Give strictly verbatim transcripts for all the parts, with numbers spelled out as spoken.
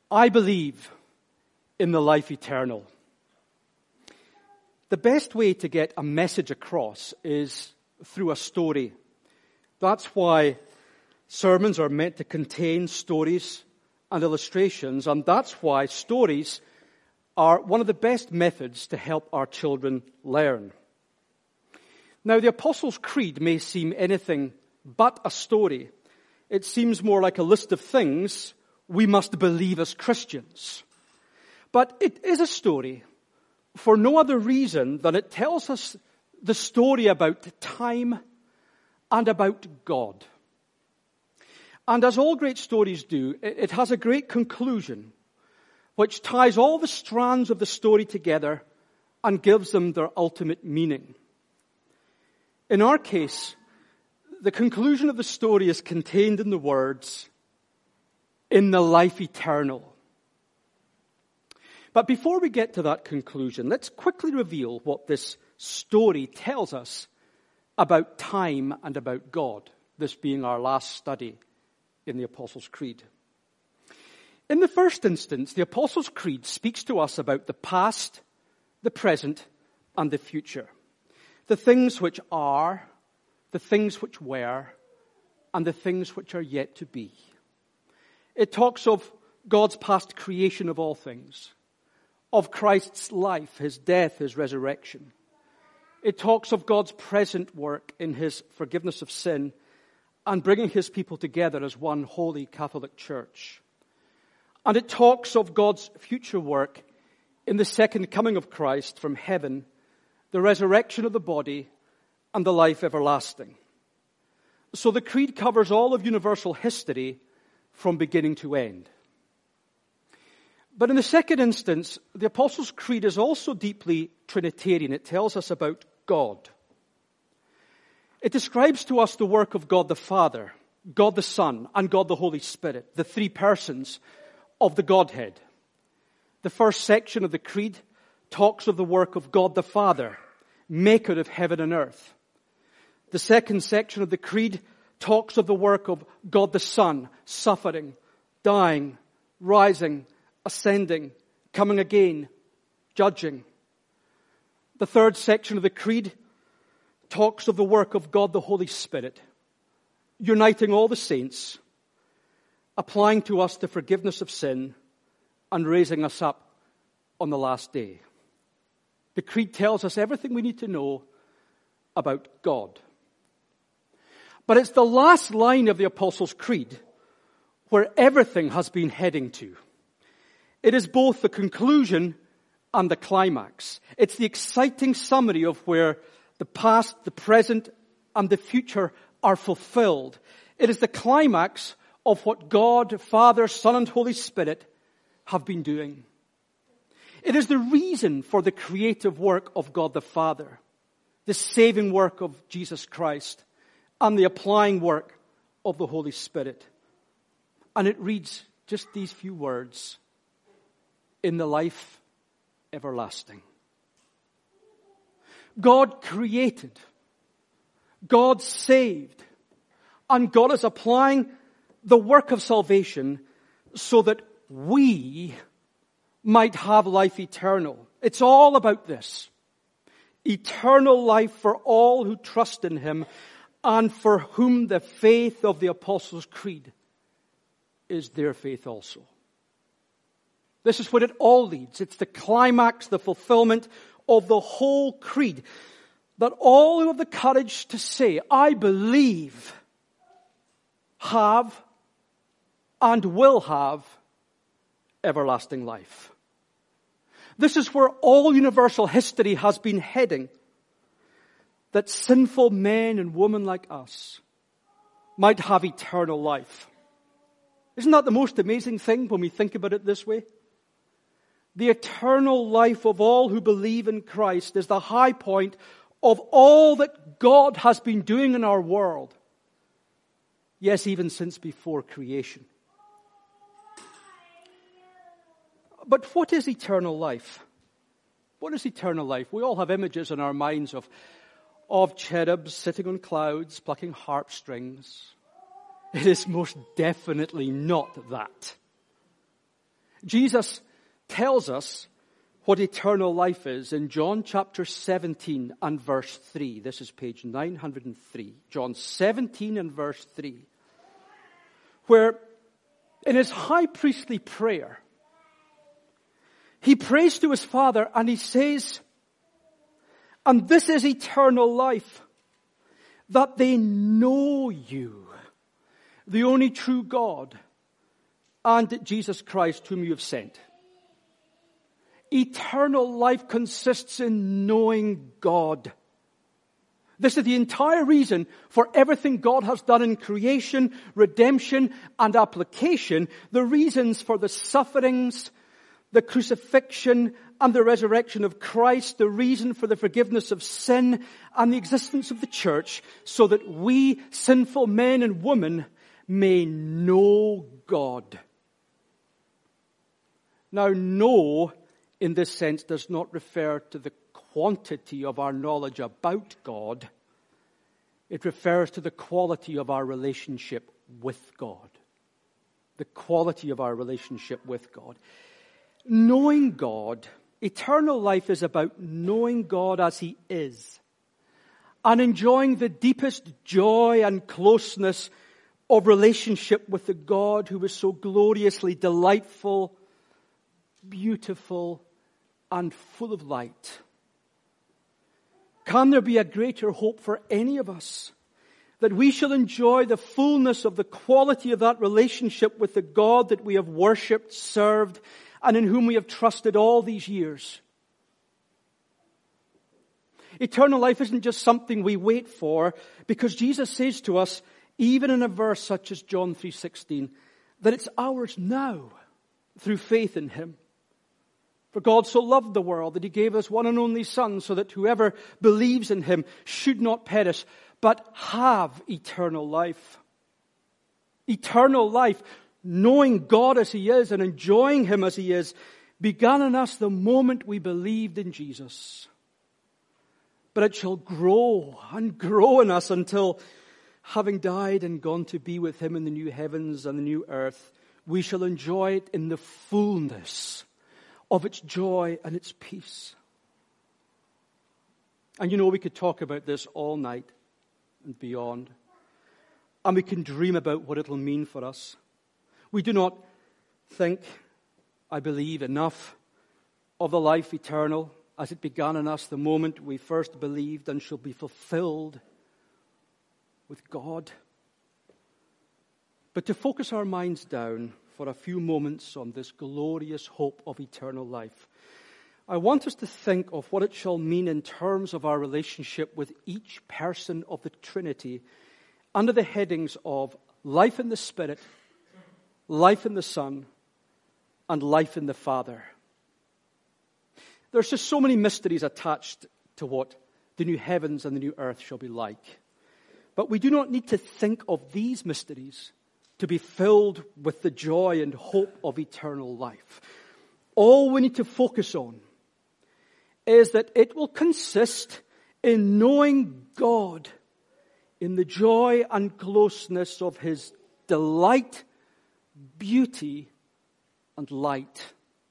I believe in the life eternal. The best way to get a message across is through a story. That's why sermons are meant to contain stories and illustrations, and that's why stories are one of the best methods to help our children learn. Now, the Apostles' Creed may seem anything but a story. It seems more like a list of things we must believe as Christians. But it is a story for no other reason than it tells us the story about time and about God. And as all great stories do, it has a great conclusion which ties all the strands of the story together and gives them their ultimate meaning. In our case, the conclusion of the story is contained in the words, "In the life eternal." But before we get to that conclusion, let's quickly reveal what this story tells us about time and about God, this being our last study in the Apostles' Creed. In the first instance, the Apostles' Creed speaks to us about the past, the present, and the future. The things which are, the things which were, and the things which are yet to be. It talks of God's past creation of all things, of Christ's life, his death, his resurrection. It talks of God's present work in his forgiveness of sin and bringing his people together as one holy Catholic Church. And it talks of God's future work in the second coming of Christ from heaven, the resurrection of the body, and the life everlasting. So the Creed covers all of universal history from beginning to end. But in the second instance, the Apostles' Creed is also deeply Trinitarian. It tells us about God. It describes to us the work of God the Father, God the Son, and God the Holy Spirit, the three persons of the Godhead. The first section of the Creed talks of the work of God the Father, maker of heaven and earth. The second section of the Creed talks of the work of God the Son, suffering, dying, rising, ascending, coming again, judging. The third section of the Creed talks of the work of God the Holy Spirit, uniting all the saints, applying to us the forgiveness of sin, and raising us up on the last day. The Creed tells us everything we need to know about God. But it's the last line of the Apostles' Creed where everything has been heading to. It is both the conclusion and the climax. It's the exciting summary of where the past, the present, and the future are fulfilled. It is the climax of what God, Father, Son, and Holy Spirit have been doing. It is the reason for the creative work of God the Father, the saving work of Jesus Christ, and the applying work of the Holy Spirit. And it reads just these few words, "In the life everlasting." God created, God saved, and God is applying the work of salvation so that we might have life eternal. It's all about this. Eternal life for all who trust in him and for whom the faith of the Apostles' Creed is their faith also. This is what it all leads. It's the climax, the fulfillment of the whole creed. That all who have the courage to say, "I believe," have and will have everlasting life. This is where all universal history has been heading. That sinful men and women like us might have eternal life. Isn't that the most amazing thing when we think about it this way? The eternal life of all who believe in Christ is the high point of all that God has been doing in our world. Yes, even since before creation. But what is eternal life? What is eternal life? We all have images in our minds of, of cherubs sitting on clouds, plucking harp strings. It is most definitely not that. Jesus tells us what eternal life is in John chapter seventeen and verse three. This is page nine hundred three. John seventeen and verse three. Where in his high priestly prayer, he prays to his Father and he says, "And this is eternal life, that they know you, the only true God, and Jesus Christ whom you have sent." Eternal life consists in knowing God. This is the entire reason for everything God has done in creation, redemption, and application. The reasons for the sufferings, the crucifixion, and the resurrection of Christ. The reason for the forgiveness of sin and the existence of the church, so that we, sinful men and women, may know God. Now, know in this sense does not refer to the quantity of our knowledge about God. It refers to the quality of our relationship with God. The quality of our relationship with God. Knowing God, eternal life is about knowing God as He is and enjoying the deepest joy and closeness of relationship with the God who is so gloriously delightful, beautiful, and full of light. Can there be a greater hope for any of us that we shall enjoy the fullness of the quality of that relationship with the God that we have worshipped, served, and in whom we have trusted all these years? Eternal life isn't just something we wait for, because Jesus says to us, even in a verse such as John three sixteen, that it's ours now through faith in Him. For God so loved the world that He gave us one and only Son, so that whoever believes in Him should not perish, but have eternal life. Eternal life, knowing God as He is and enjoying Him as He is, began in us the moment we believed in Jesus. But it shall grow and grow in us until, having died and gone to be with Him in the new heavens and the new earth, we shall enjoy it in the fullness of its joy and its peace. And you know, we could talk about this all night and beyond. And we can dream about what it'll mean for us. We do not think, I believe, enough of the life eternal as it began in us the moment we first believed and shall be fulfilled with God. But to focus our minds down for a few moments on this glorious hope of eternal life, I want us to think of what it shall mean in terms of our relationship with each person of the Trinity under the headings of life in the Spirit, life in the Son, and life in the Father. There's just so many mysteries attached to what the new heavens and the new earth shall be like. But we do not need to think of these mysteries to be filled with the joy and hope of eternal life. All we need to focus on is that it will consist in knowing God in the joy and closeness of His delight, beauty, and light.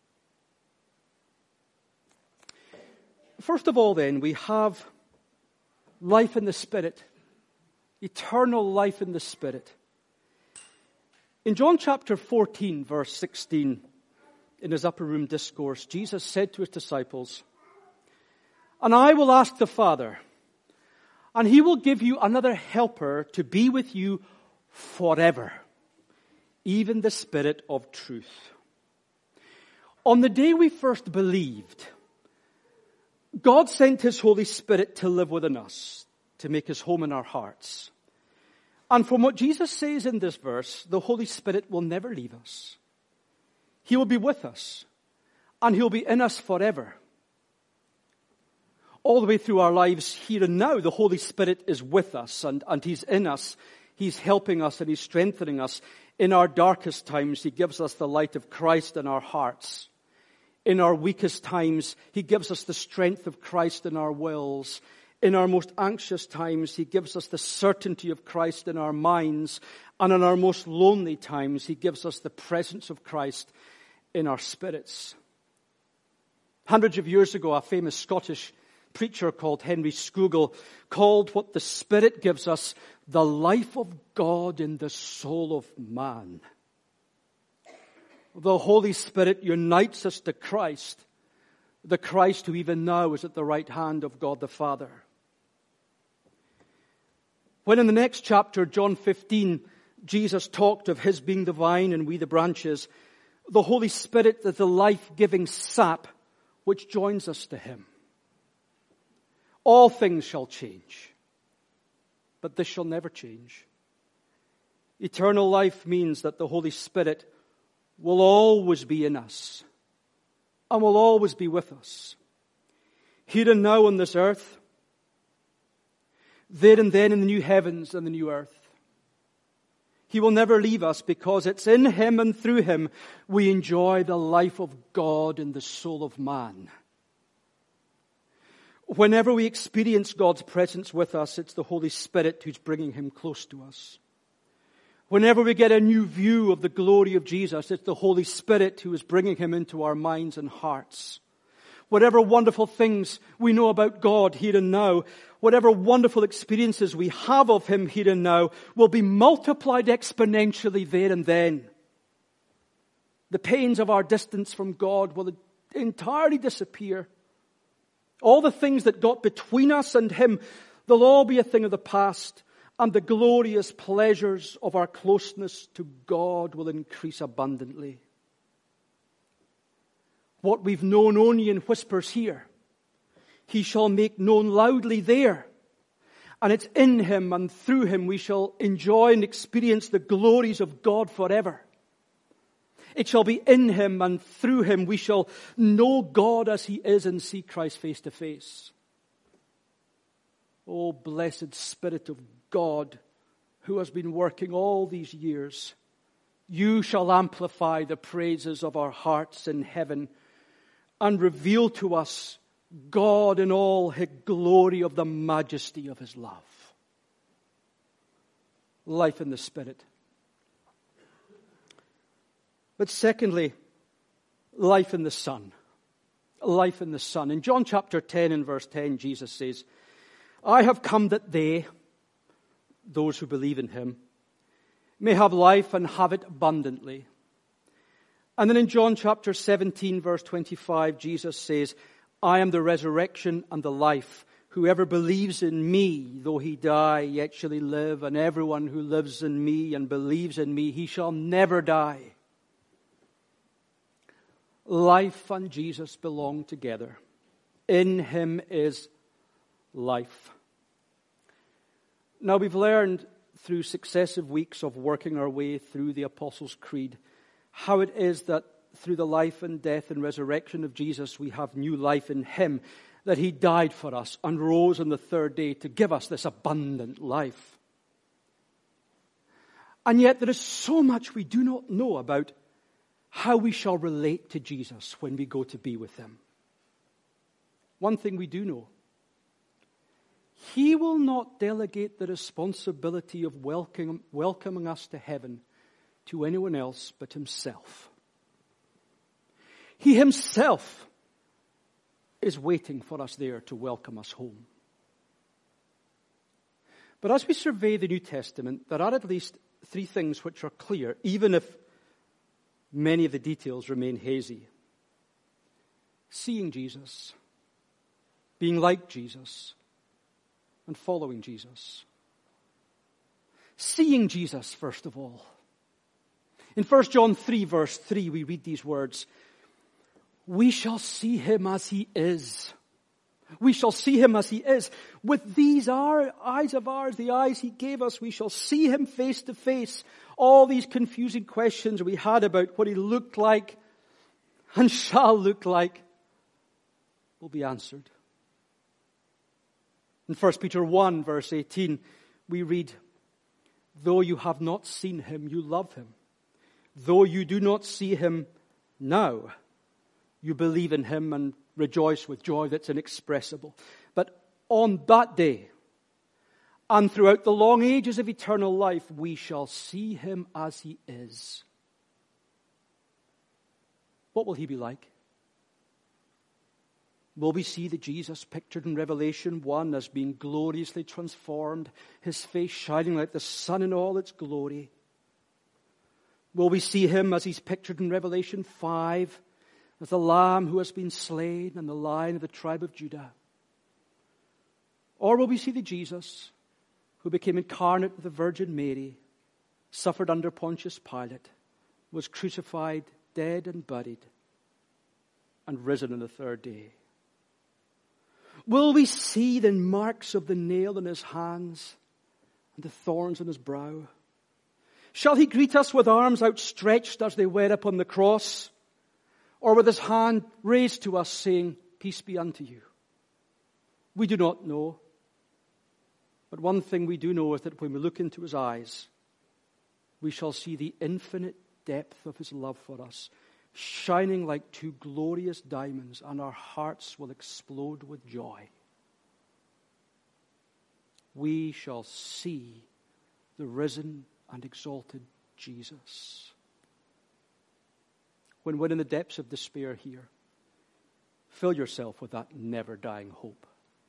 First of all, then, we have life in the Spirit, eternal life in the Spirit. In John chapter fourteen, verse sixteen, in His upper room discourse, Jesus said to His disciples, "And I will ask the Father, and He will give you another helper to be with you forever, even the Spirit of truth." On the day we first believed, God sent His Holy Spirit to live within us, to make His home in our hearts. And from what Jesus says in this verse, the Holy Spirit will never leave us. He will be with us, and He'll be in us forever. All the way through our lives here and now, the Holy Spirit is with us, and, and He's in us. He's helping us and He's strengthening us. In our darkest times, He gives us the light of Christ in our hearts. In our weakest times, He gives us the strength of Christ in our wills. In our most anxious times, He gives us the certainty of Christ in our minds. And in our most lonely times, He gives us the presence of Christ in our spirits. Hundreds of years ago, a famous Scottish preacher called Henry Scougal called what the Spirit gives us the life of God in the soul of man. The Holy Spirit unites us to Christ, the Christ who even now is at the right hand of God the Father. When in the next chapter, John fifteen, Jesus talked of his being the vine and we the branches, the Holy Spirit is the life-giving sap which joins us to him. All things shall change, but this shall never change. Eternal life means that the Holy Spirit will always be in us and will always be with us. Here and now on this earth, there and then in the new heavens and the new earth. He will never leave us because it's in him and through him we enjoy the life of God in the soul of man. Whenever we experience God's presence with us, it's the Holy Spirit who's bringing him close to us. Whenever we get a new view of the glory of Jesus, it's the Holy Spirit who is bringing him into our minds and hearts. Whatever wonderful things we know about God here and now, whatever wonderful experiences we have of him here and now, will be multiplied exponentially there and then. The pains of our distance from God will entirely disappear. All the things that got between us and him, they'll all be a thing of the past. And the glorious pleasures of our closeness to God will increase abundantly. What we've known only in whispers here, he shall make known loudly there. And it's in him and through him we shall enjoy and experience the glories of God forever. It shall be in him and through him we shall know God as he is and see Christ face to face. Oh, blessed Spirit of God, who has been working all these years, you shall amplify the praises of our hearts in heaven and reveal to us God in all his glory of the majesty of his love. Life in the Spirit. But secondly, life in the Son. Life in the Son. In John chapter ten and verse ten, Jesus says, I have come that they, those who believe in him, may have life and have it abundantly. And then in John chapter seventeen, verse twenty-five, Jesus says, I am the resurrection and the life. Whoever believes in me, though he die, yet shall he live. And everyone who lives in me and believes in me, he shall never die. Life and Jesus belong together. In him is life. Now we've learned through successive weeks of working our way through the Apostles' Creed how it is that through the life and death and resurrection of Jesus we have new life in him, that he died for us and rose on the third day to give us this abundant life. And yet there is so much we do not know about how we shall relate to Jesus when we go to be with him. One thing we do know: he will not delegate the responsibility of welcoming, welcoming us to heaven to anyone else but himself. He himself is waiting for us there to welcome us home. But as we survey the New Testament, there are at least three things which are clear, even if many of the details remain hazy. Seeing Jesus, being like Jesus, and following Jesus. Seeing Jesus, first of all. In First John three, verse three, we read these words, we shall see him as he is. We shall see him as he is. With these our eyes of ours, the eyes he gave us, we shall see him face to face. All these confusing questions we had about what he looked like and shall look like will be answered. In First Peter one, verse eighteen, we read, though you have not seen him, you love him. Though you do not see him now, you believe in him and rejoice with joy that's inexpressible. But on that day, and throughout the long ages of eternal life, we shall see him as he is. what will he be like? Will we see the Jesus pictured in Revelation one as being gloriously transformed, his face shining like the sun in all its glory? Will we see him as he's pictured in Revelation five, as the Lamb who has been slain and the Lion of the tribe of Judah? Or will we see the Jesus who became incarnate with the Virgin Mary, suffered under Pontius Pilate, was crucified, dead and buried, and risen on the third day? Will we see the marks of the nail in his hands and the thorns on his brow? Shall he greet us with arms outstretched as they were upon the cross, or with his hand raised to us saying, peace be unto you? We do not know. But one thing we do know is that when we look into his eyes, we shall see the infinite depth of his love for us, shining like two glorious diamonds, and our hearts will explode with joy. We shall see the risen and exalted Jesus. When we're in the depths of despair here, fill yourself with that never-dying hope.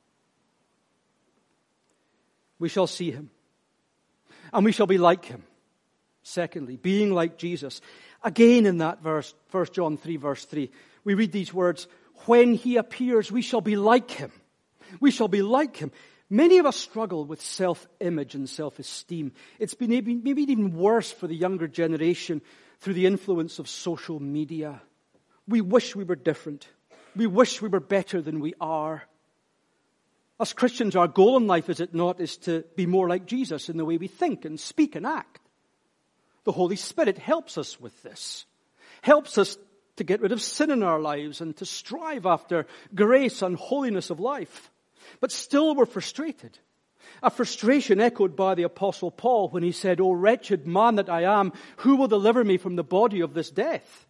We shall see him, and we shall be like him. Secondly, being like Jesus. Again in that verse, First John three, verse three, we read these words, when he appears, we shall be like him. We shall be like him. Many of us struggle with self-image and self-esteem. It's been maybe, maybe even worse for the younger generation through the influence of social media. We wish we were different. We wish we were better than we are. As Christians, our goal in life, is it not, is to be more like Jesus in the way we think and speak and act. The Holy Spirit helps us with this, helps us to get rid of sin in our lives and to strive after grace and holiness of life. But still we're frustrated. A frustration echoed by the Apostle Paul when he said, "O wretched man that I am, who will deliver me from the body of this death?"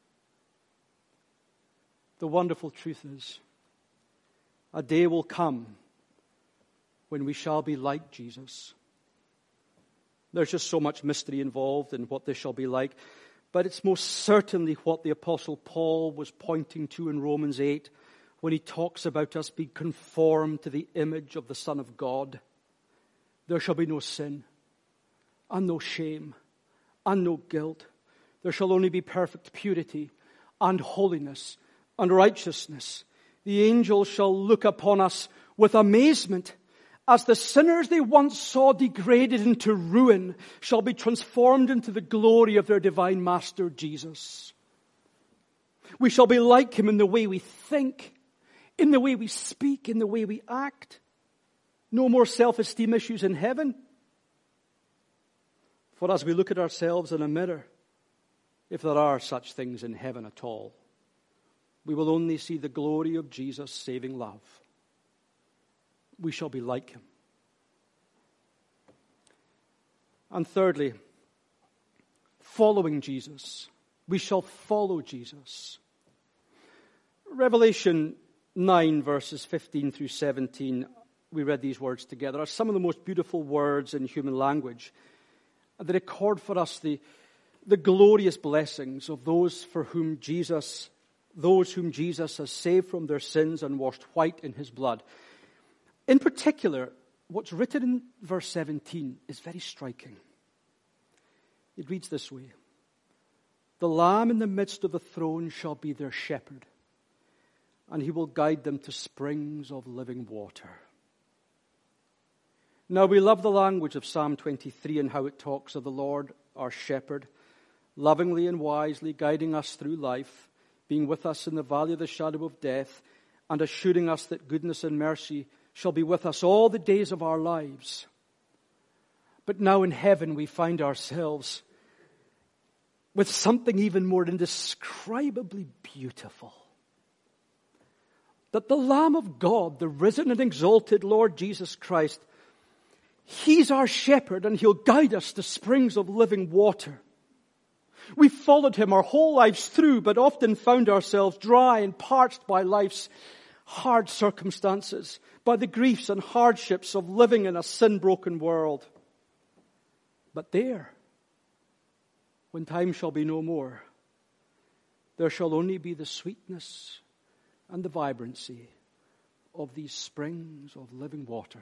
The wonderful truth is, a day will come when we shall be like Jesus. There's just so much mystery involved in what this shall be like. But it's most certainly what the Apostle Paul was pointing to in Romans eight when he talks about us being conformed to the image of the Son of God. There shall be no sin, and no shame, and no guilt. There shall only be perfect purity, and holiness, and righteousness. The angels shall look upon us with amazement, as the sinners they once saw degraded into ruin shall be transformed into the glory of their divine Master Jesus. We shall be like him in the way we think, in the way we speak, in the way we act. No more self-esteem issues in heaven. For as we look at ourselves in a mirror, if there are such things in heaven at all, we will only see the glory of Jesus' saving love. We shall be like him. And thirdly, following Jesus. We shall follow Jesus. Revelation nine, verses fifteen through seventeen, we read these words together, are some of the most beautiful words in human language. They record for us the, the glorious blessings of those for whom Jesus, those whom Jesus has saved from their sins and washed white in his blood. In particular, what's written in verse seventeen is very striking. It reads this way: "The Lamb in the midst of the throne shall be their shepherd, and he will guide them to springs of living water." Now we love the language of Psalm twenty-three and how it talks of the Lord, our shepherd, lovingly and wisely guiding us through life, being with us in the valley of the shadow of death, and assuring us that goodness and mercy shall be with us all the days of our lives. But now in heaven we find ourselves with something even more indescribably beautiful. That the Lamb of God, the risen and exalted Lord Jesus Christ, he's our shepherd and he'll guide us to springs of living water. We've followed him our whole lives through, but often found ourselves dry and parched by life's hard circumstances, by the griefs and hardships of living in a sin-broken world. But there, when time shall be no more, there shall only be the sweetness and the vibrancy of these springs of living water.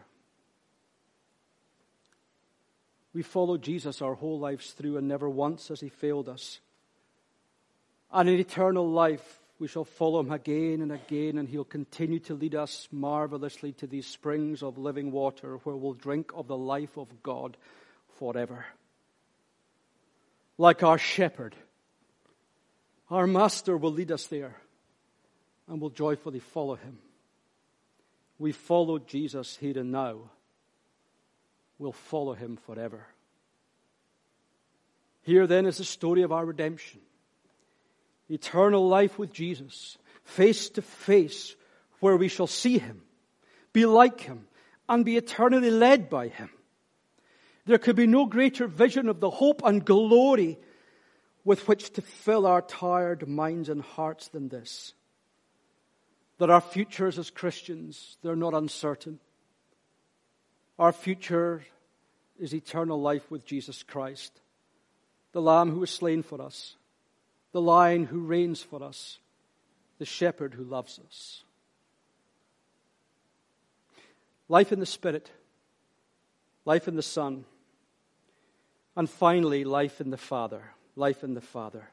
We followed Jesus our whole lives through, and never once has he failed us. And in eternal life, we shall follow him again and again, and he'll continue to lead us marvelously to these springs of living water where we'll drink of the life of God forever. Like our shepherd, our master will lead us there, and we'll joyfully follow him. We followed Jesus here and now. We'll follow him forever. Here then is the story of our redemption. Eternal life with Jesus, face to face, where we shall see him, be like him, and be eternally led by him. There could be no greater vision of the hope and glory with which to fill our tired minds and hearts than this. That our futures as Christians, they're not uncertain. Our future is eternal life with Jesus Christ, the Lamb who was slain for us, the Lion who reigns for us, the Shepherd who loves us. Life in the Spirit, life in the Son, and finally, life in the Father. Life in the Father.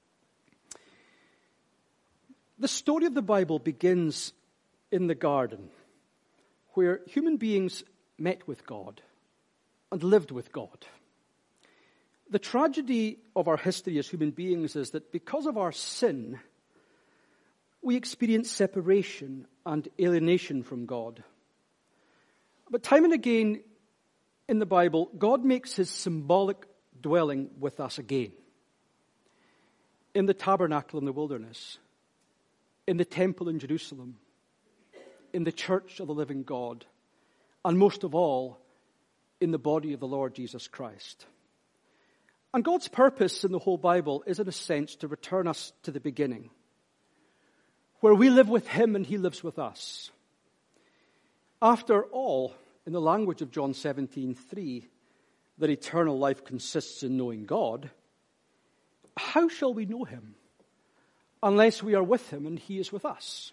The story of the Bible begins in the garden, where human beings met with God and lived with God. The tragedy of our history as human beings is that because of our sin, we experience separation and alienation from God. But time and again in the Bible, God makes his symbolic dwelling with us again. In the tabernacle in the wilderness, in the temple in Jerusalem, in the church of the living God, and most of all, in the body of the Lord Jesus Christ. And God's purpose in the whole Bible is, in a sense, to return us to the beginning, where we live with him and he lives with us. After all, in the language of John seventeen three, that eternal life consists in knowing God, how shall we know him unless we are with him and he is with us?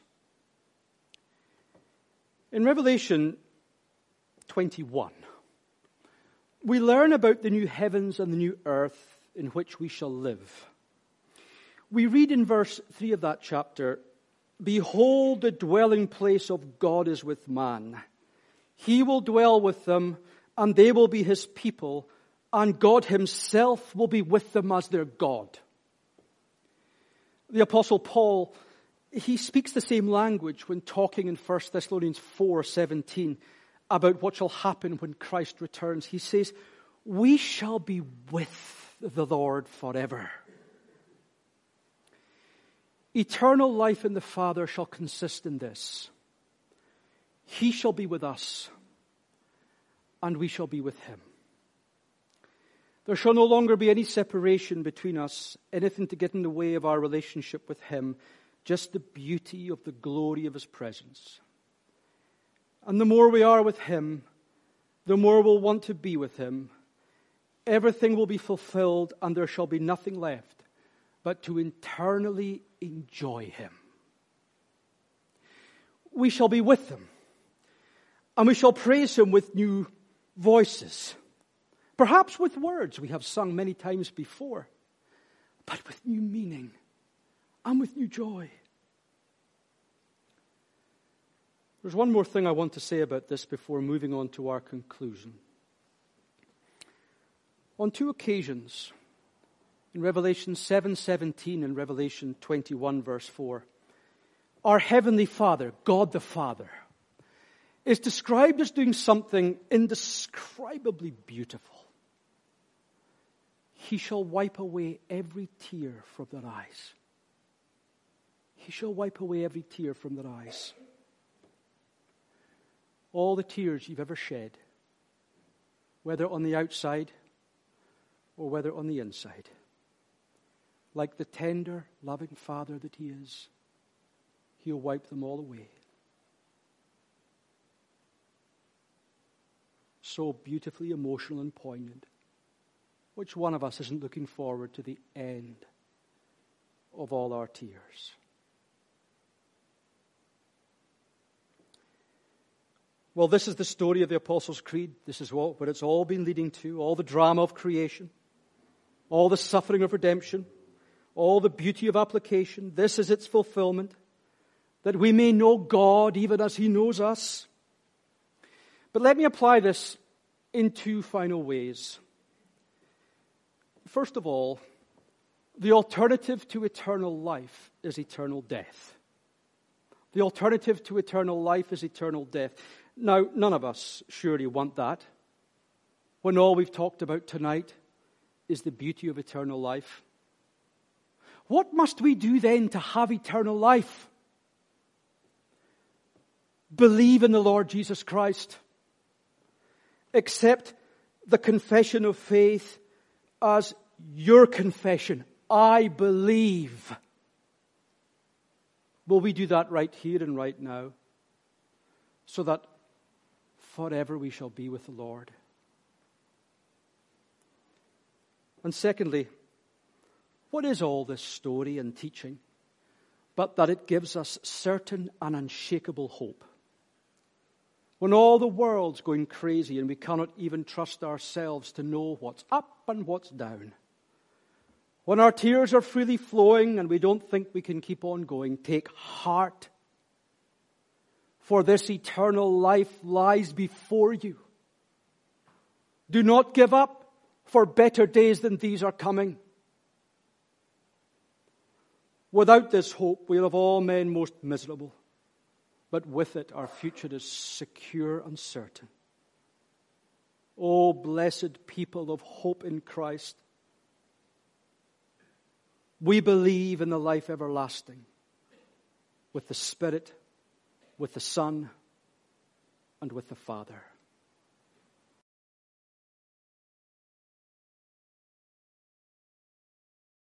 In Revelation twenty-one, we learn about the new heavens and the new earth in which we shall live. We read in verse three of that chapter, "Behold, the dwelling place of God is with man. He will dwell with them, and they will be his people, and God himself will be with them as their God." The Apostle Paul, he speaks the same language when talking in First Thessalonians four seventeen about what shall happen when Christ returns. He says, "We shall be with the Lord forever." Eternal life in the Father shall consist in this: he shall be with us, and we shall be with him. There shall no longer be any separation between us, anything to get in the way of our relationship with him, just the beauty of the glory of his presence. And the more we are with him, the more we'll want to be with him. Everything will be fulfilled, and there shall be nothing left but to eternally enjoy him. We shall be with him, and we shall praise him with new voices. Perhaps with words we have sung many times before, but with new meaning and with new joy. There's one more thing I want to say about this before moving on to our conclusion. On two occasions, in Revelation seven seventeen and Revelation twenty-one verse four, our Heavenly Father, God the Father, is described as doing something indescribably beautiful. He shall wipe away every tear from their eyes. He shall wipe away every tear from their eyes. All the tears you've ever shed, whether on the outside or whether on the inside. Like the tender, loving Father that he is, he'll wipe them all away. So beautifully emotional and poignant. Which one of us isn't looking forward to the end of all our tears. Well, this is the story of the Apostles' Creed. This is what, what it's all been leading to, all the drama of creation, all the suffering of redemption, all the beauty of application. This is its fulfillment, that we may know God even as He knows us. But let me apply this in two final ways. First of all, the alternative to eternal life is eternal death. The alternative to eternal life is eternal death. Now, none of us surely want that, when all we've talked about tonight is the beauty of eternal life. What must we do then to have eternal life? Believe in the Lord Jesus Christ. Accept the confession of faith as your confession. I believe. Will we do that right here and right now, so that forever we shall be with the Lord? And secondly, what is all this story and teaching but that it gives us certain and unshakable hope? When all the world's going crazy and we cannot even trust ourselves to know what's up and what's down. When our tears are freely flowing and we don't think we can keep on going, take heart. For this eternal life lies before you. Do not give up, for better days than these are coming. Without this hope, we are of all men most miserable. But with it, our future is secure and certain. O blessed people of hope in Christ, we believe in the life everlasting, with the Spirit, with the Son, and with the Father.